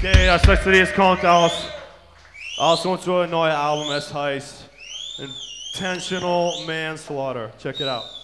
Okay, als letztes kommt aus unserem neuen Album, es heißt Intentional Manslaughter. Check it out.